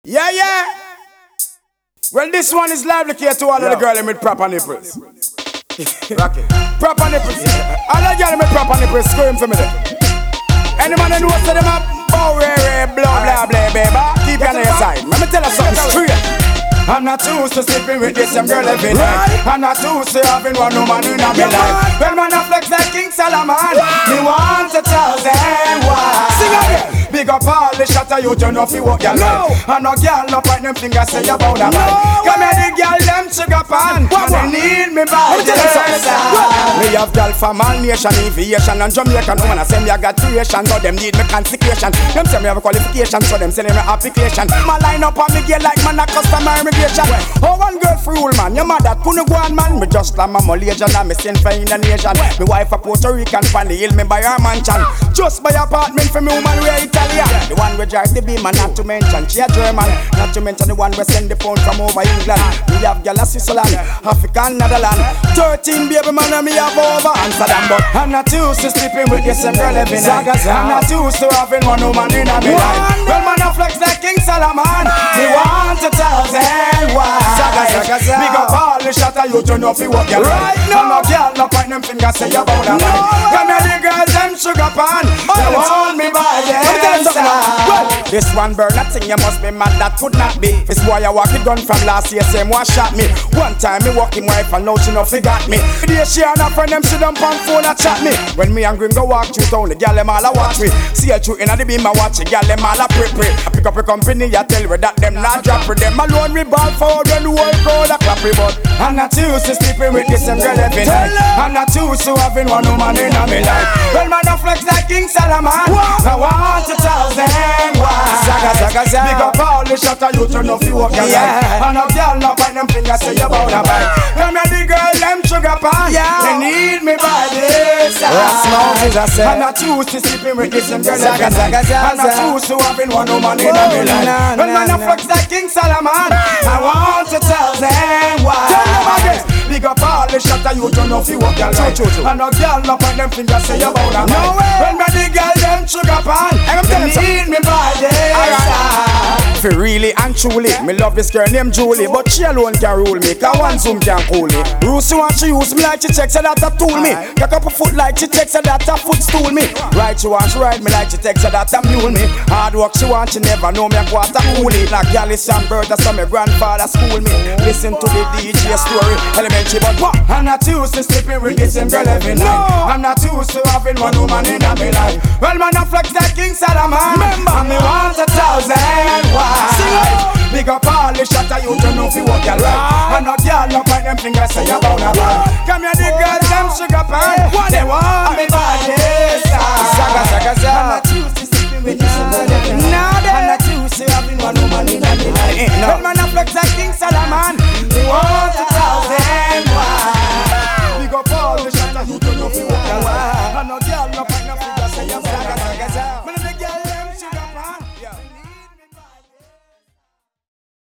Yeah, yeah. Well, this one is lively here to all of the girls with proper nipples. Rock it. Proper nipples. All the girls with proper nipples scream for me there. Any man who knows to them up, oh, blah, blah, blah, baby. Keep your on your side. Let me tell you something straight. I'm not used to sleeping with this young girl every night. I'm not used to having one woman in my life. Well, man, I flex like King Solomon. Me want to tell them why. Sing again. Big up all the shatter you turn off you walk your life. And no girl no point them fingers say about a man. Come here the girl them sugar pan. And they need me by the side. Me have girl from all nation, aviation and Jamaican. No man I say me I got creation, but them need me consecration. Them say me have a qualification, so them send me application. My line up on me gear like man a customer. Oh, one girl free rule man, your mother couldn't go on man. Me just like my Malaysian and me send for Indonesian. Me wife a Puerto Rican, from the hill me buy her mansion. Just buy apartment for me woman we are Italian. The one we drive the beam and not to mention she a German. Not to mention the one we send the phone from over England. Me have gal a Switzerland, African Netherlands. 13 baby man and me have over Amsterdam. But I'm not used to sleeping with the same girl every night. I'm not used to having one woman in a me life. Well man I flex like King Solomon. Me want to tell them why. Big up all the shatter you turn off you walk your right. No no girl no point them fingers say about a man. Come here the girls them sugar pan. They want me by their side. This one burn that thing you must be mad that could not be. This boy I walk the gun from last year same one shot me. One time me walk him wife and now she no forgot me. Today she and her friend them sit down on phone and chat me. When me and Grim go walk through town the girl them all a watch me. See her through inna the beam I watch the girl them all a pray. I pick up a company I tell her that them not drop for them alone we ball forward when the whole crowd a clap but I'm not used to sleeping with this same girl every night. I'm not used to having one woman in my life. Well man I flex like King Solomon. I want to tell them why. Big up all the shatter you turn off you walk your life. And a girl no point them fingers say about a bite. Come here the girl them sugar pan. They need me by this side. I'm not used to sleeping with this same girl every night. I'm not used to having one woman in my life. Well man I flex like King Solomon. I want to tell them why. Tell them again. Big up all the shatter you turn off you walk your life. And a girl no point them fingers say about a bite. When me the girl them sugar pan. They need me by this side. For really and truly, me love this girl named Julie, but she alone can rule me. Cause one zoom can cool me. Rusi want she use me like she checks her that a tool me. Cock up a foot like she checks her that a footstool me. Right she want she ride me like she takes her that a mule me. Hard work she want she never know me a quarter coolie. Like Gallus and Bertha so my grandfather school me. Listen to the DJ story, elementary but what? I'm not used to sleeping with this same girl every night. I'm not used to having one woman in my life. Well man I flex like King Solomon. And me want 1,000 why. Big up all the shatter you turn off you walk your life. And a girl no point them fingers say about a man. Come here the girls them sugar pan. They want me by this side. I'm not used to sleeping with this girl every night. I'm not used to having one woman in my life. Well man I flex like King Solomon. Me want 1,000 why. Big up all the shatter you turn off you walk your life. And a girl no point them fingers say about a man.